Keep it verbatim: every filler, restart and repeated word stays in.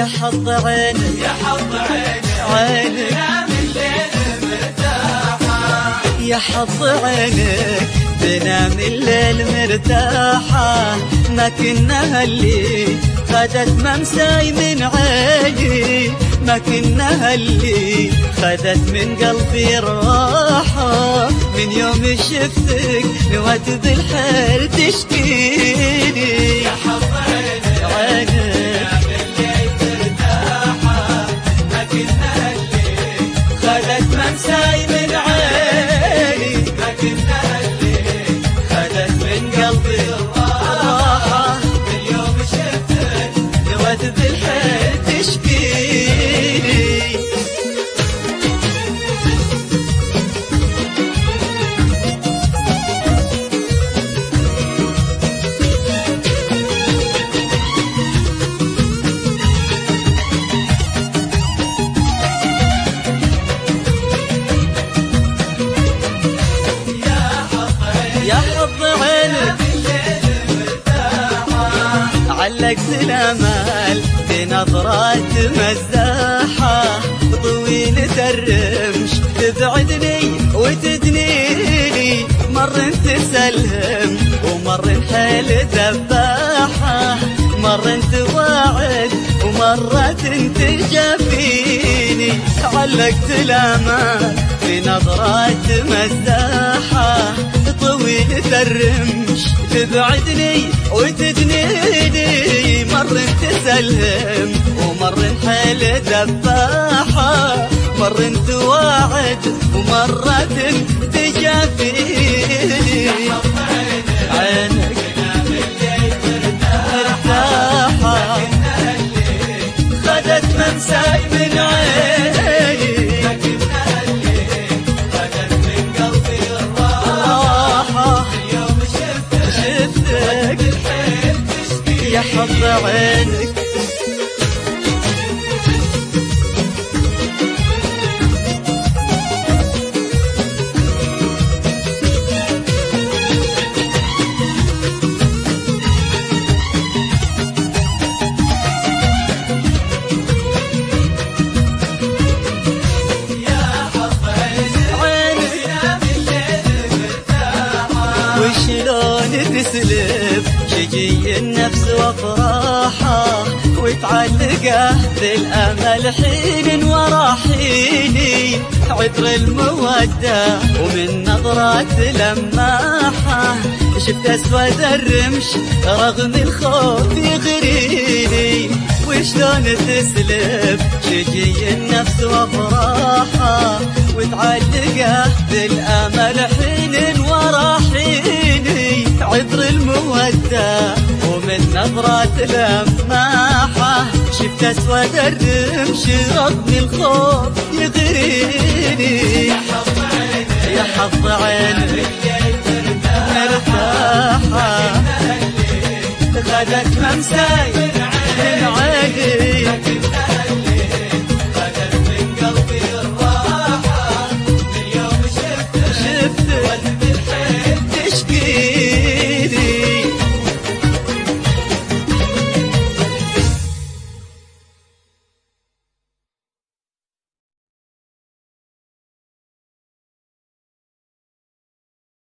يا حظ عينك يا حظ عينك عينك تنام الليل مرتاحة يا حظ عينك تنام الليل مرتاحة، ما كنا اللي خدت ممساي من عيني، ما كنا اللي خدت من قلبي الراحة، من يوم شفتك نوت بالحيل تشكيني. يا حظ عينك عينك تنام الليل مرتاحة، ما كنا اللي خدت ممساي من عيني، ما كنا اللي خدت من قلبي الراحة، من يوم شفتك نوت بالحيل تشكيني. يا حظ عينك علقت الامال بنظرات مزاحة، طويلة الرمش تبعدني وتدنيني، مر تسلم ومر حيل ذباحة، مر تواعد ومرة تجافيني، علقت الامال بنظرات مزاحة، طويلة الرمش تبعدني وتدنيني، مر تسلم ومر حيل ذباحة، مر تواعد ومرة تجافيني. عينك مرتاحة خدت ممساي من عيني، شفتك يا حظ عينك. وشلون تسلب شجي النفس وافراحه، وتعلقه بالامل حين ورا حيني، عطر الموده ومن نظرات لماحه، شفت اسود الرمش رغم الخوف يغريني، وشلون تسلب شجي النفس وافراحه، وتعلقه بالامل حين ورا حيني، عطر المودة ومن نظرات لماحة، شفت اسود الرمش رغم الخوف يغريني. يا حظ عينك مرتاحة خدت ممساي